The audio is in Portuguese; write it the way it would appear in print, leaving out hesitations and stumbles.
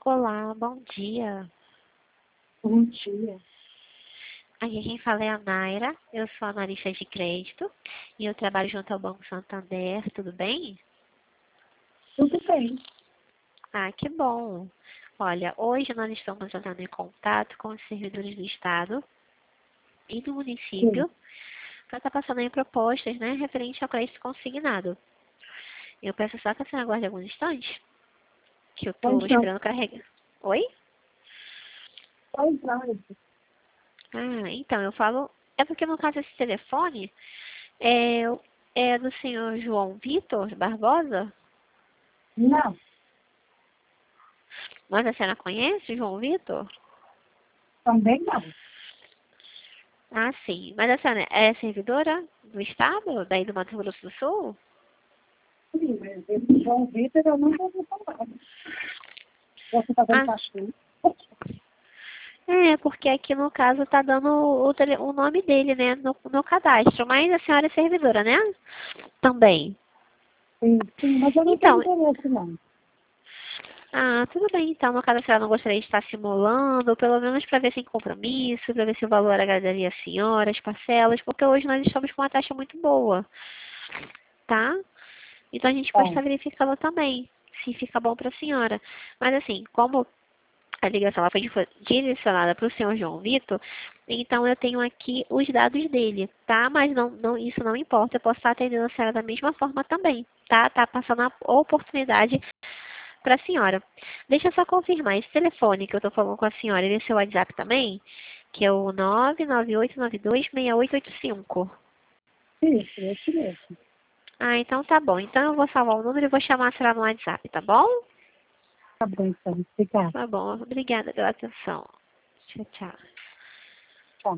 Olá, bom dia. Bom dia. Aqui quem fala é a Naira, eu sou analista de crédito e eu trabalho junto ao Banco Santander, tudo bem? Tudo bem. Ah, que bom. Olha, hoje nós estamos entrando em contato com os servidores do Estado e do Sim. município para estar passando aí propostas, né, referente ao crédito consignado. Eu peço só que a senhora aguarde alguns instantes, que eu estou Pois não. esperando carregar. Oi? Pois não. Ah, então, eu falo... É porque no caso esse telefone é, é do senhor João Vitor Barbosa? Não, Mas a senhora conhece o João Vitor? também não. Ah, sim. Mas a senhora é servidora do Estado, daí do Mato Grosso do Sul? Sim, mas esse João Vitor eu nunca ouvi falar. Você está vendo Ah, cachorro? é, porque aqui no caso tá dando o nome dele, né, no cadastro. Mas a senhora é servidora, né? Também. Sim, sim, mas eu não tenho Então, interesse, não. ah, tudo bem, então, no caso a senhora não gostaria de estar simulando, ou pelo menos para ver sem compromisso, para ver se o valor agradaria a senhora, as parcelas, porque hoje nós estamos com uma taxa muito boa, tá? Então a gente pode Bom, estar verificando também, se fica bom para a senhora. Mas assim, como a ligação ela foi direcionada para o senhor João Vitor, então eu tenho aqui os dados dele, tá? Mas isso não importa, eu posso estar atendendo a senhora da mesma forma também, tá? Tá passando a oportunidade para a senhora. Deixa eu só confirmar, esse telefone que eu estou falando com a senhora, ele é seu WhatsApp também? Que é o 998926885. isso, esse mesmo. Ah, então tá bom. Então eu vou salvar o número e vou chamar a senhora no WhatsApp, tá bom? Tá bom, então. Obrigada. Tá bom. Obrigada pela atenção. Tchau, tchau.